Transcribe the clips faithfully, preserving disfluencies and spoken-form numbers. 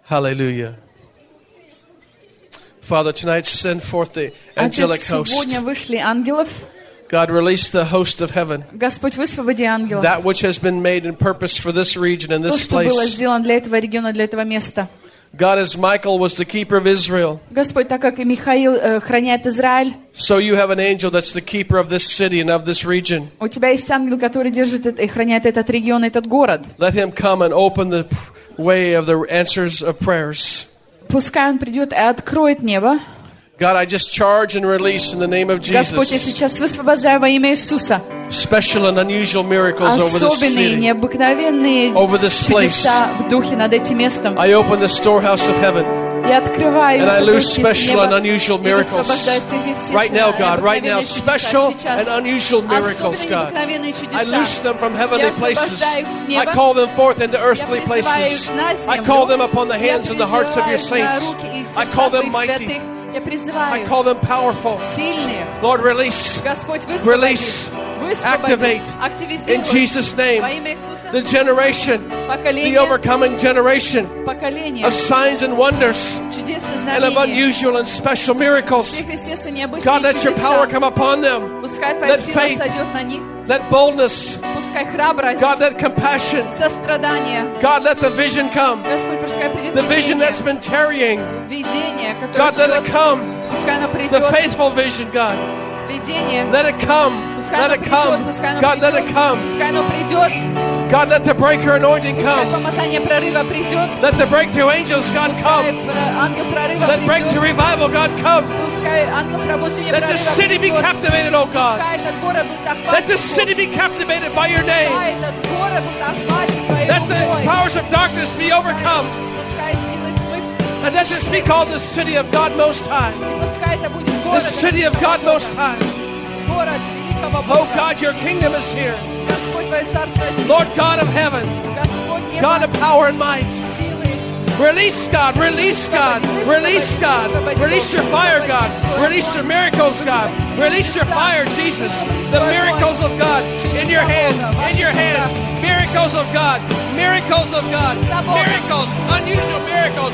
Hallelujah. Father, tonight send forth the angelic host. Сегодня вышли ангелов. God, release the host of heaven. Господь, высвободи ангелов. That which has been made in purpose for this region and То, this что было place. сделано для этого региона, для этого места. God, as Michael was the keeper of Israel, Господь, так как и Михаил э, храняет Израиль, so you have an angel that's the keeper of this city and of this region. у тебя есть ангел, который держит это, и храняет этот регион, этот город. Let him come and open the way of the answers of prayers. Пускай он придет и откроет небо. God, I just charge and release in the name of Господь, я Jesus сейчас высвобождаю во имя Иисуса special and unusual miracles over this особенные, city, необыкновенные over this place. чудеса в духе над этим местом. I open the storehouse of heaven. Я открываю And I lose сокровищницы special and неба unusual и miracles. высвобождаю сверхъестественные, Right now, God, right now, необыкновенные чудеса special сейчас. and unusual miracles, Особенно God. необыкновенные чудеса. I loose them from heavenly Я places. освобождаю их с неба. I call them forth into earthly Я призываю places. их на I землю. call them upon the Я hands and the hearts of your призываю их на saints. руки и I сердца call them твоих mighty. святых. Я I призываю call them powerful. сильных. Lord, release, Господь, высвободи, release, высвободи, activate активизируй in Jesus' name во имя Иисуса the generation, the поколение, overcoming generation поколение of signs and wonders чудес и and of знамений. unusual and special miracles. Сверхъестественно необычные God, let your power чудеса. come upon them. Пускай Let твоя сила faith, сойдет на них. let boldness, Пускай храбрость, God, let compassion, сострадание. God, let the vision come. Господь, пускай придет The vision видение, that's been tarrying, видение, которое God, let it ждет. come. Пускай оно The придет. faithful vision, God, Видение. let it come. Пускай Let оно it придет. come. Пускай оно God, let it придет. come. Пускай оно придет. God, let the breaker anointing Пускай come. помазание прорыва придет. Let the breakthrough angels, God, Пускай come. про- ангел прорыва Let breakthrough придет. revival, God, come. Пускай ангел пробуждения Let the прорыва city be придет. captivated, oh God. Пускай этот город будет Let the охвачен. city be captivated by your name. Пускай этот город будет охвачен твоей Let the рукой. powers of darkness be overcome. Пускай силы тьмы. And let this be called the city of God Most High. И пускай это будет The город. city of God Most High. Город великого Oh Бога. God, your kingdom is here. Господь, твое царство здесь. Lord God of heaven, Господь, небо, God of power and might. силы. Release God, release God, release God, release your fire, God, release your miracles, God, release your fire, Jesus, the miracles of God in your hands, in your hands, miracles of God, miracles of God, miracles, unusual miracles,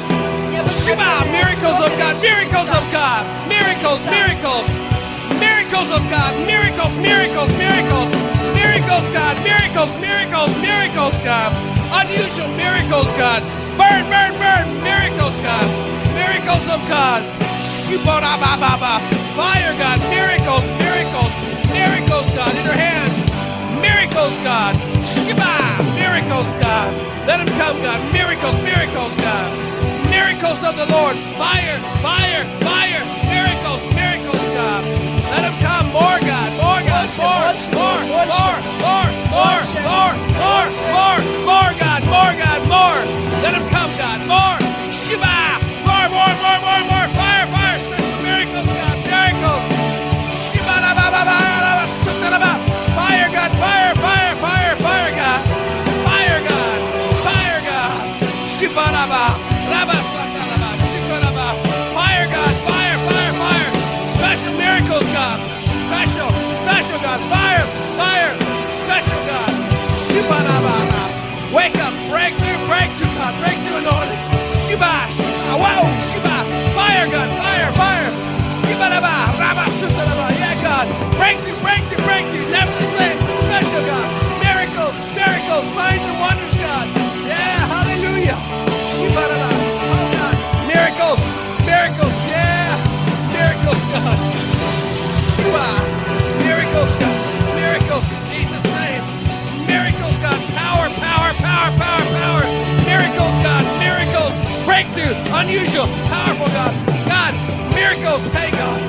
Shema, miracles of God, miracles of God, miracles, miracles, miracles of God, miracles, miracles, miracles, miracles, God, miracles, miracles, miracles, God, unusual miracles, God. Burn, burn, burn. Miracles, God. Miracles of God. Shubba-da-ba-ba-ba. Fire, God. Miracles, miracles, miracles, God. In your hands. Miracles, God. Shubba. Miracles, God. Let them come, God. Miracles, miracles, God. Miracles of the Lord. Fire, fire, fire. Miracles, miracles, God. Let them come. More, God. More, God. More, more, more, more, more, more, more, more, more, more, God. More, God. More. Let them come, God. More. Shiva. More, more, more, more, more. Fire, fire. Special miracles, God. Miracles. Shiva. Fire, God. Fire, fire, fire, fire, God. Fire, God. Fire, God. Shiva. Fire, God. Fire, fire, fire. Special miracles, God. Special, special, God. Fire, fire. Special, God. Shiva. Wake up. Breakthrough, breakthrough, God. Breakthrough anointing. Shiva. Shiva. Whoa. Shiva. Fire, God. Fire, fire. Shiva. Yeah, God. Breakthrough, breakthrough, breakthrough. Never the same. Special, God. Miracles, miracles, signs and wonders, God. Yeah, hallelujah. Shiva. Oh, God. Miracles, miracles. Yeah. Miracles, God. Shiva. Miracles, God. Miracles in Jesus' name. Miracles, God. Power, power, power, power, power. Miracles, God. Miracles. Breakthrough. Unusual. Powerful, God. God. Miracles. Hey, God.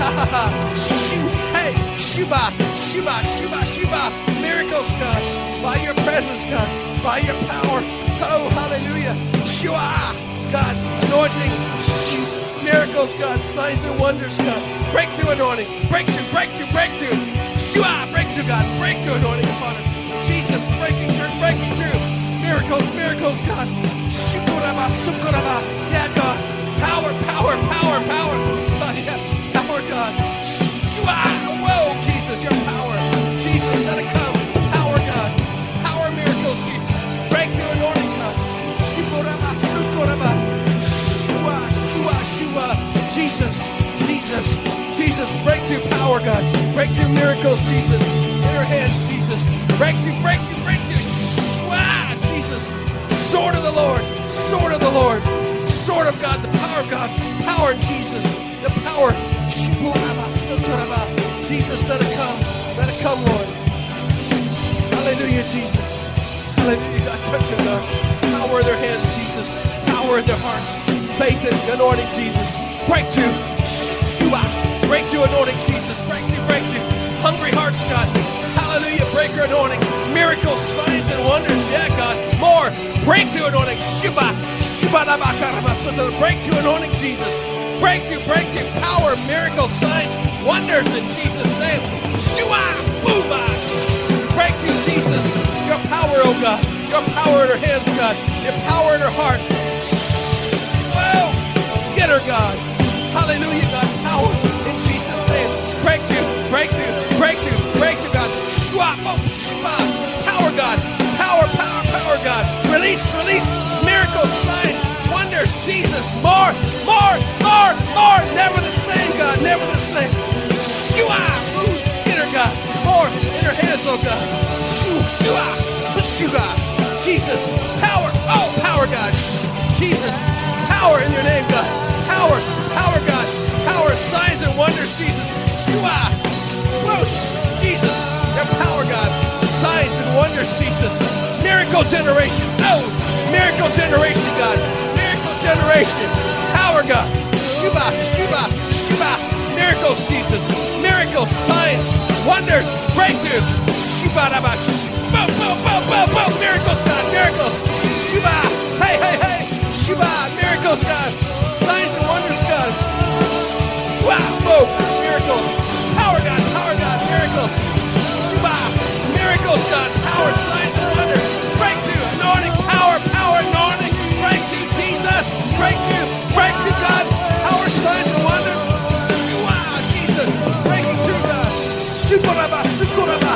Hey. Shiva. Shiva. Shiva. Shiva. Miracles, God. By your presence, God. By your power. Oh, hallelujah. Shiva. God. Anointing. Miracles, God. Signs and wonders, God. Breakthrough anointing. Breakthrough. Breakthrough. Breakthrough. Shiva. Breakthrough, God. Breakthrough anointing upon it. Jesus, breaking through, breaking through. Miracles, miracles, God. Shukuraba, sukuraba. Yeah, God. Power, power, power, power. Uh, yeah. Power, God. Shua. Whoa, Jesus, your power. Jesus, let it come. Power, God. Power miracles, Jesus. Breakthrough anointing, God. Shukuraba, sukuraba. power, God. Breakthrough miracles, Jesus. In her hands, Jesus. Breakthrough, breakthrough, breakthrough. Shwa, Jesus. Sword of the Lord. Sword of the Lord. Sword of God. The power of God. Power, Jesus. The power. Jesus, let it come. Let it come, Lord. Hallelujah, Jesus. Hallelujah, God. Touch them, God. Power in their hands, Jesus. Power in their hearts. Faith and anointing, Jesus. Breakthrough. Shua. Breakthrough anointing, Jesus. Breakthrough, breakthrough. Hungry hearts, God. Hallelujah. Breakthrough anointing. Miracles, signs, and wonders. Yeah, God. More. Breakthrough anointing. Shuba. Shuba. Breakthrough anointing, Jesus. Breakthrough, breakthrough. Power, miracles, signs, wonders in Jesus' name. Shua. Booba. Breakthrough, Jesus. Your power, oh God. Your power in her hands, God. Your power in her heart. Whoa. Get her, God. Hallelujah, God. Power in Jesus' name. Breakthrough, breakthrough, breakthrough, breakthrough, God. Shua. Oh, shua. Power, God. Power, power, power, God. Release, release. Miracles, signs, wonders. Jesus. More, more, more, more. Never the same, God. Never the same. Shua. Ooh, get her, God. More in her hands, oh God. Shua. Shua. Shua. Jesus. Power. Oh, power, God. Jesus. Power in your name, God. Power. Power, God. Power. Signs and wonders, Jesus. Shua. Whoa, Jesus. Your power, God. Signs and wonders, Jesus. Miracle generation. Oh, miracle generation, God. Miracle generation. Power, God. Shuba. Shuba. Shuba. Miracles, Jesus. Miracles. Signs. Wonders. Breakthrough. Shuba. Boom, boom, boom, boom, boom. Miracles, God. Miracles. Shuba. Hey, hey, hey. Shuba. Miracles, God. Signs and wonders, God. Shuba. Boom. Miracles. Power, God. Power, God. Miracles. Shuba. Miracles, God. Power, signs and wonders. Breakthrough. Anointing. Power, power, anointing. Breakthrough, Jesus. Breakthrough. Breakthrough, God. Power, signs and wonders. Shuba. Jesus. Breaking through, God. Sukuraba. Sukuraba.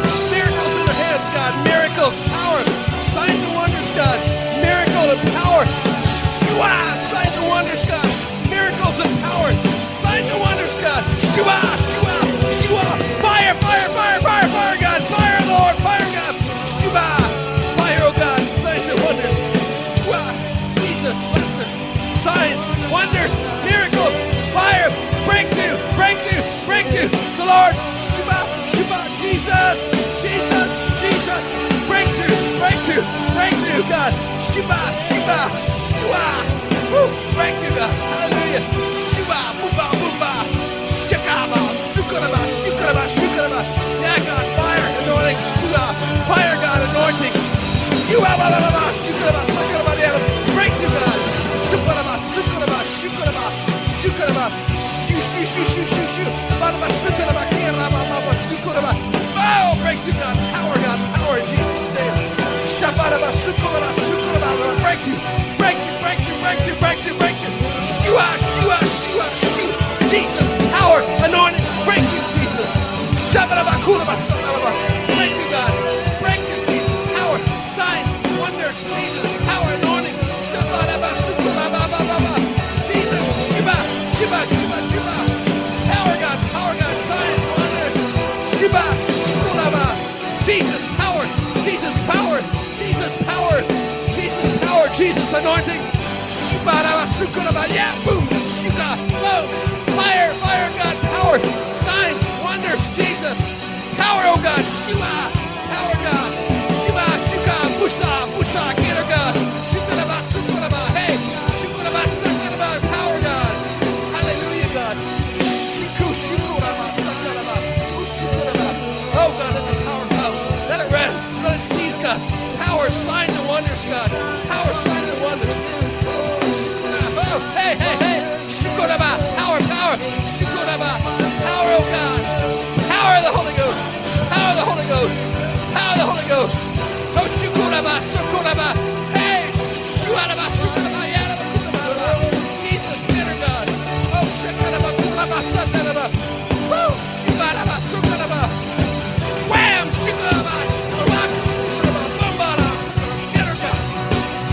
God, miracles, power, signs and wonders, God, miracle and power, Shua, signs and wonders, God, miracles and power, signs and wonders, God, Shua, Shua, Shua, fire, fire, fire, fire, fire, God, fire, Lord, fire, God, Shua, fire, oh God, signs and wonders, Shua, Jesus, bless her, signs, wonders, miracles, fire, breakthrough, breakthrough, breakthrough, so Lord, Shua, Shua, Jesus, Jesus, Jesus, breakthrough, breakthrough, breakthrough, God. Shiba, Shiba, Shua. Woo, breakthrough, God. Hallelujah. Shiba, Bumba, Bumba. Shikaba, Sukaraba, Shukaraba, Shukaraba. Yeah, God, fire, anointing, Shua. Fire, God, anointing. Shua, ba, ba, ba, ba, Shukaraba, Sukaraba, breakthrough, God. Sukaraba, Sukaraba, Shukaraba, Shukaraba. Shoo, shoo, shoo, shoo, shoo, shoo. Ba, Sukaraba, Kiraba, Baba, Sukaraba. Oh, breakthrough, God. Power, God. Power in Jesus' name. Shabaraba, sukuraba, sukuraba. Breakthrough, breakthrough, breakthrough, breakthrough, breakthrough, breakthrough. Shua, shua, shua, shua. Jesus, power, anointing, breakthrough, Jesus. Shabaraba, kuraba, sabaraba. Breakthrough, God. Breakthrough, Jesus. Power, signs, wonders, Jesus. Power, anointing. Shabaraba, sukuraba, ba, ba, ba. Jesus, shiba, shiba, shiba, shiba. Power, God. Power, God. Signs, wonders. Shiba. Jesus power, Jesus power, Jesus power, Jesus power, Jesus anointing. Yeah, boom, shuka, boom, fire, fire, God, power, signs, wonders, Jesus, power, oh God, shua, power, God, shiba, shuka, busha, busha, get her, God, shukaraba, sukaraba, hey, shukaraba, sakaraba, power, God, hallelujah, God, shuku, shukuraba, sakaraba, ushukaraba, oh God, let the power come, let it rest, let it seize, God, power, signs and wonders, God, power, signs and wonders, oh, hey, hey, hey, shukuraba, power, power, shukuraba, power, oh God, power of the Holy Ghost, power of the Holy Ghost, power of the Holy Ghost, oh, shukuraba, shukuraba, hey, shukuraba, shukuraba, yalaba, kuraba, Jesus, better God, oh, shukuraba, kuraba, sataraba, woo, shukuraba, shukuraba, wham, shukuraba, shukuraba, shukuraba, bombara, get her God,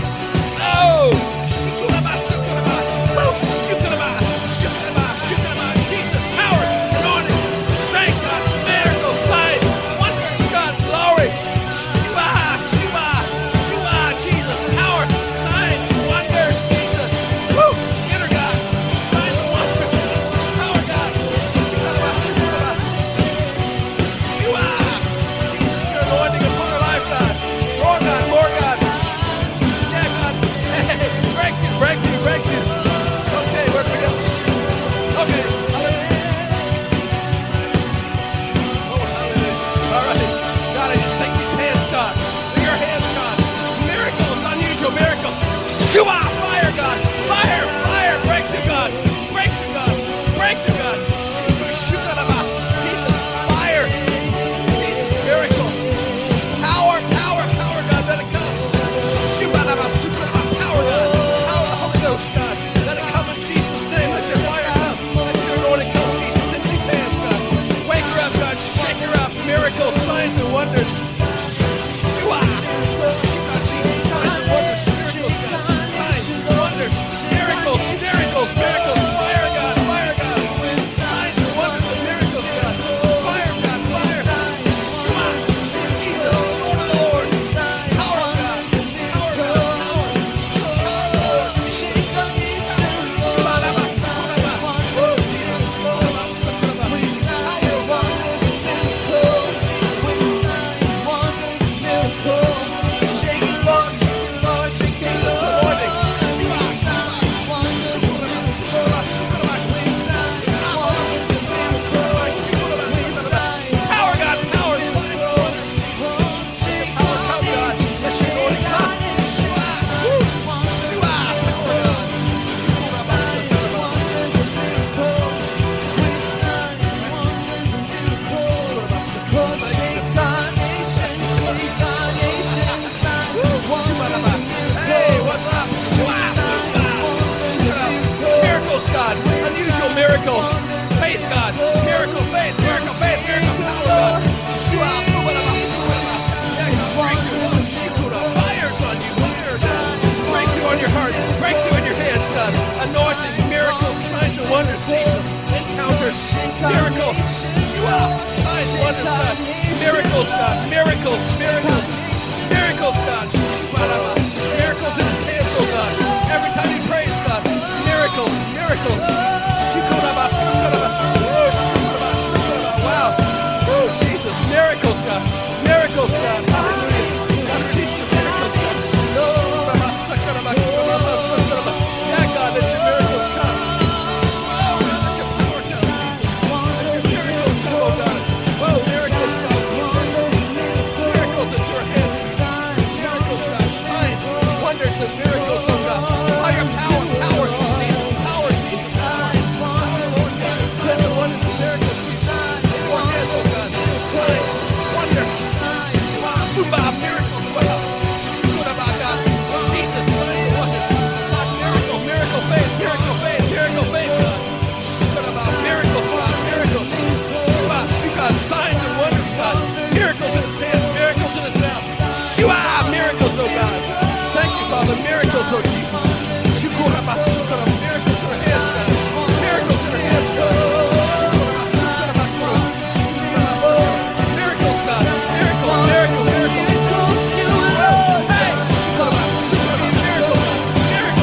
Anointings, miracles, signs and wonders, Jesus. Encounters, miracles. Shua. Signs, wonders, God. Miracles, God. Miracles, miracles. Miracles, God. Shua. Miracles in his hands, oh God. Every time he prays, God. Miracles, miracles. Shukuraba, shukuraba. Oh, shukuraba, shukuraba. Wow. Oh, Jesus. Miracles, God. Miracles, God. Hallelujah. God, release your miracles, God. Shukuraba, shukuraba, shukuraba, shukuraba. Yeah, God, let your miracles come. Oh, God, let your power come, Jesus. Let your miracles come, oh God. Oh, miracles, God. Miracles at your hands. Miracles, God. Signs, wonders, and miracles, oh God. By your power, power, Jesus. Power, Jesus. Power, Lord God. Signs and wonders and miracles, Jesus. In your hands, oh God. Signs, wonders. Boomba, miracles, wow. Shukuraba, God. Jesus, signs and wonders. God, miracle, miracle faith, miracle faith, miracle faith, God. Shukuraba, miracles, God, miracles. Shua, Shuka, signs and wonders, God. Miracles in his hands, miracles in his mouth. Shua, miracles, oh God. Thank you, Father. Miracles, oh Jesus. Shukuraba, Shukuraba, miracles in her hands, God. Miracles in her hands, God. Shukuraba, Shukuraba, Shukuraba, Shukuraba. Miracles, God. Miracles, miracles, miracles. Hey! Shukuraba, Shukuraba, miracles, miracles.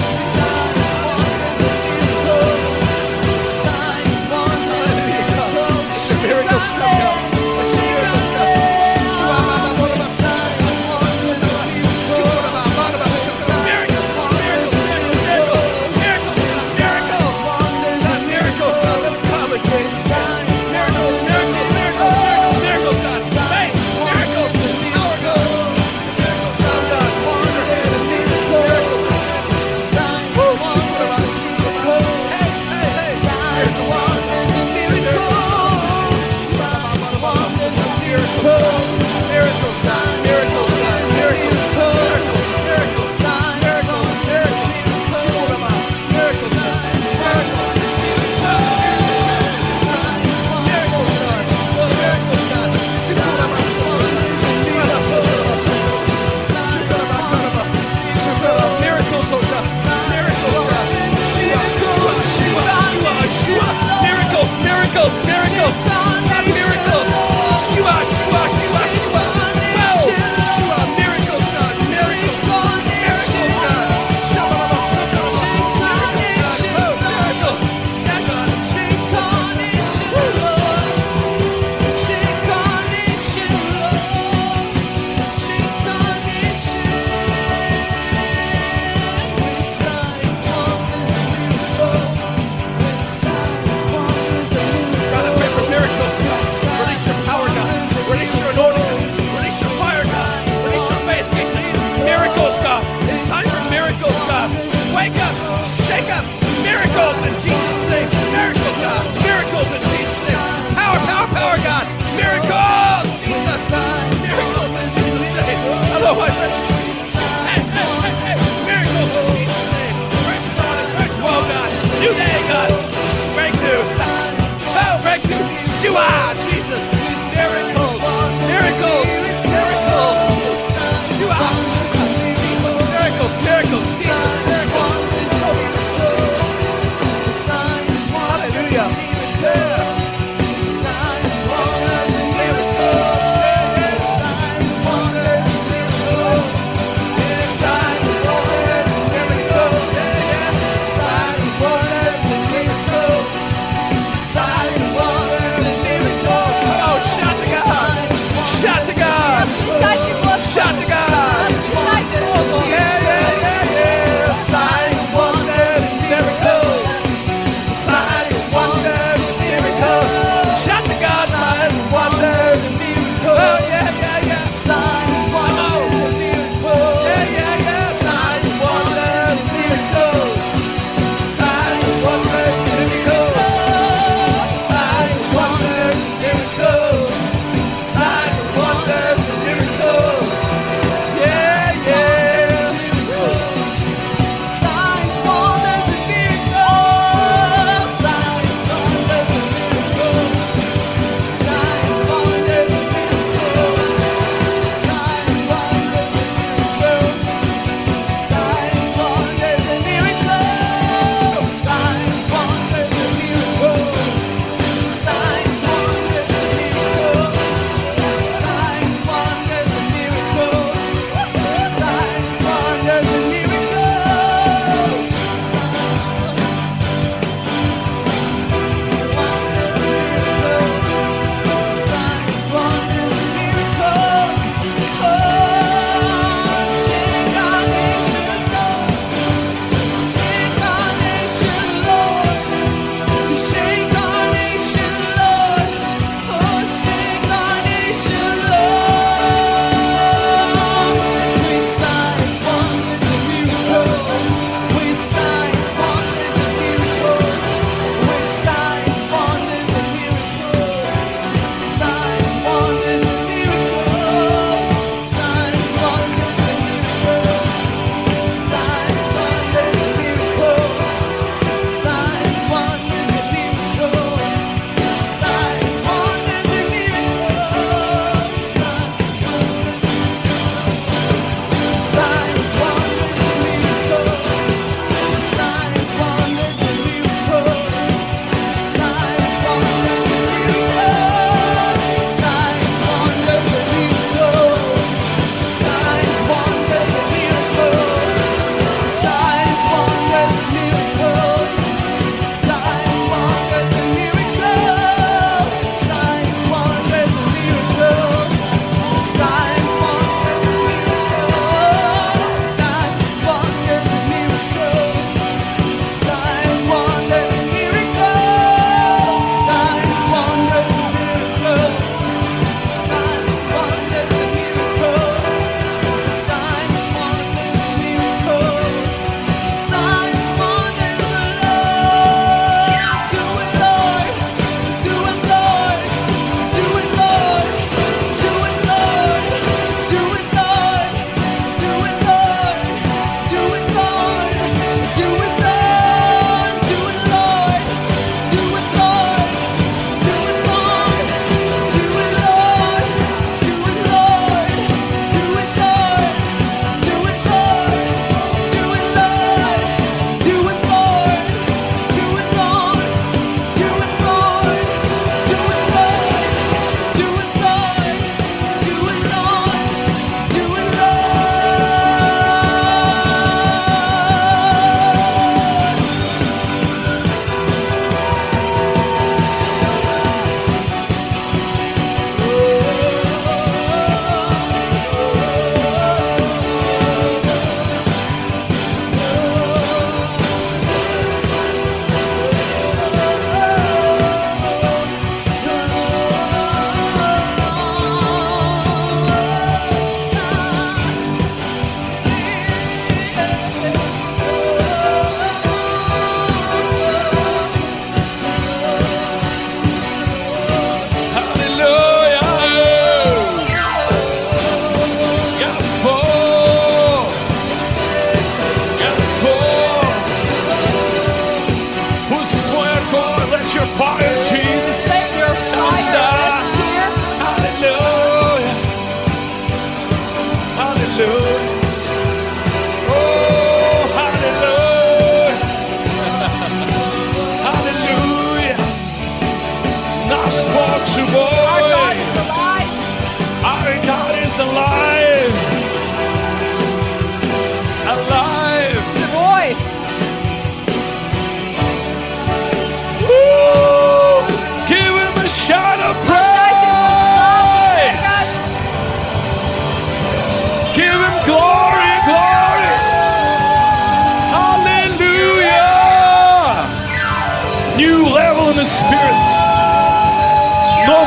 Hallelujah, God. Let your miracles come, God. Let your miracles come. Shua, Baba, Baba, Baba. Shukuraba, Baba, Baba, Shukuraba. Miracles, miracles.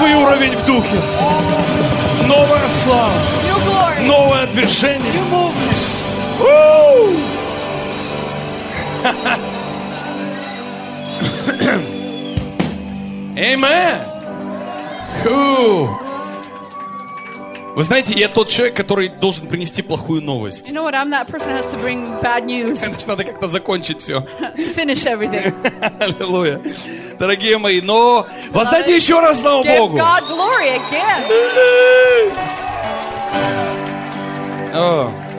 Новый уровень в духе. Новая слава. New glory. Новое движение. New movement. Amen. Вы знаете, я тот человек, который должен принести плохую новость. You know what? I'm that person who has to bring bad news Это ж надо как-то закончить все. to finish everything. Аллилуйя. Дорогие мои, но воздайте еще раз славу Give Богу. God glory again. О.